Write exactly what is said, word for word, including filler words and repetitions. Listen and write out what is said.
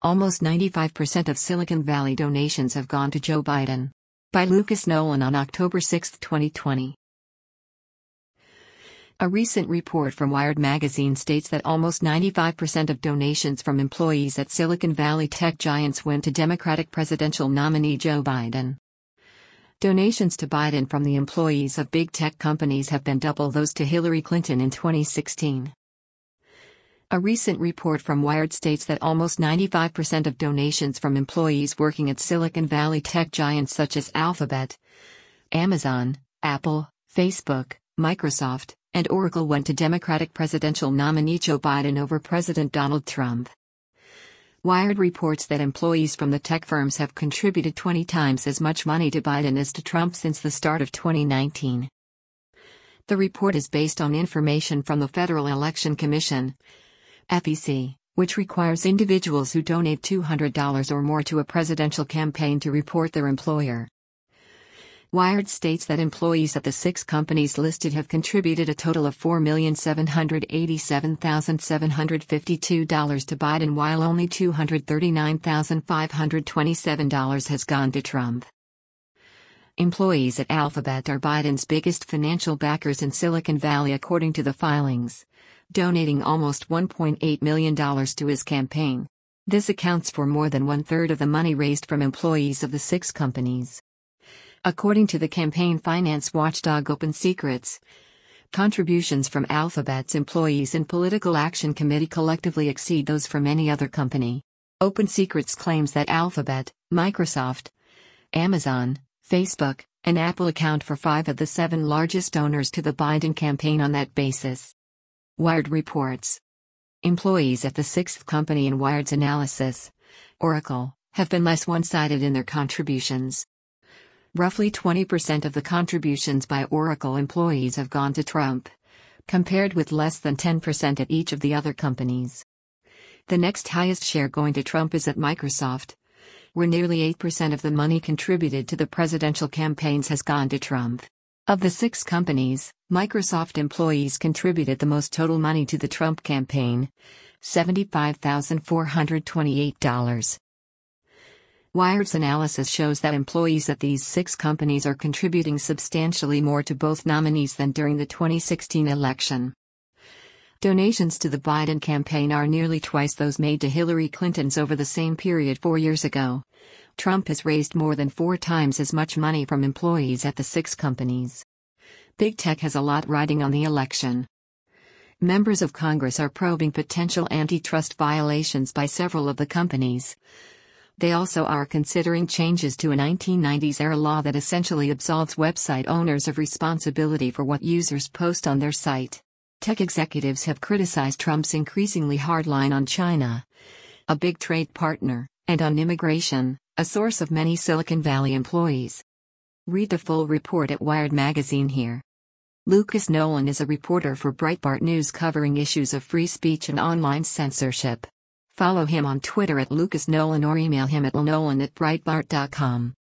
Almost ninety-five percent of Silicon Valley donations have gone to Joe Biden. By Lucas Nolan on October sixth, twenty twenty. A recent report from Wired magazine states that almost ninety-five percent of donations from employees at Silicon Valley tech giants went to Democratic presidential nominee Joe Biden. Donations to Biden from the employees of big tech companies have been double those to Hillary Clinton in twenty sixteen. A recent report from Wired states that almost ninety-five percent of donations from employees working at Silicon Valley tech giants such as Alphabet, Amazon, Apple, Facebook, Microsoft, and Oracle went to Democratic presidential nominee Joe Biden over President Donald Trump. Wired reports that employees from the tech firms have contributed twenty times as much money to Biden as to Trump since the start of twenty nineteen. The report is based on information from the Federal Election Commission, F E C, which requires individuals who donate two hundred dollars or more to a presidential campaign to report their employer. Wired states that employees at the six companies listed have contributed a total of four million seven hundred eighty-seven thousand seven hundred fifty-two dollars to Biden, while only two hundred thirty-nine thousand five hundred twenty-seven dollars has gone to Trump. Employees at Alphabet are Biden's biggest financial backers in Silicon Valley according to the filings, donating almost one point eight million dollars to his campaign. This accounts for more than one-third of the money raised from employees of the six companies. According to the campaign finance watchdog Open Secrets, contributions from Alphabet's employees and Political Action Committee collectively exceed those from any other company. Open Secrets claims that Alphabet, Microsoft, Amazon, Facebook, and Apple account for five of the seven largest donors to the Biden campaign on that basis. Wired reports. Employees at the sixth company in Wired's analysis, Oracle, have been less one-sided in their contributions. Roughly twenty percent of the contributions by Oracle employees have gone to Trump, compared with less than ten percent at each of the other companies. The next highest share going to Trump is at Microsoft, where nearly eight percent of the money contributed to the presidential campaigns has gone to Trump. Of the six companies, Microsoft employees contributed the most total money to the Trump campaign, seventy-five thousand four hundred twenty-eight dollars. Wired's analysis shows that employees at these six companies are contributing substantially more to both nominees than during the twenty sixteen election. Donations to the Biden campaign are nearly twice those made to Hillary Clinton's over the same period four years ago. Trump has raised more than four times as much money from employees at the six companies. Big tech has a lot riding on the election. Members of Congress are probing potential antitrust violations by several of the companies. They also are considering changes to a nineteen nineties-era law that essentially absolves website owners of responsibility for what users post on their site. Tech executives have criticized Trump's increasingly hard line on China, a big trade partner, and on immigration, a source of many Silicon Valley employees. Read the full report at Wired magazine here. Lucas Nolan is a reporter for Breitbart News covering issues of free speech and online censorship. Follow him on Twitter at Lucas Nolan or email him at lnolan at breitbart dot com.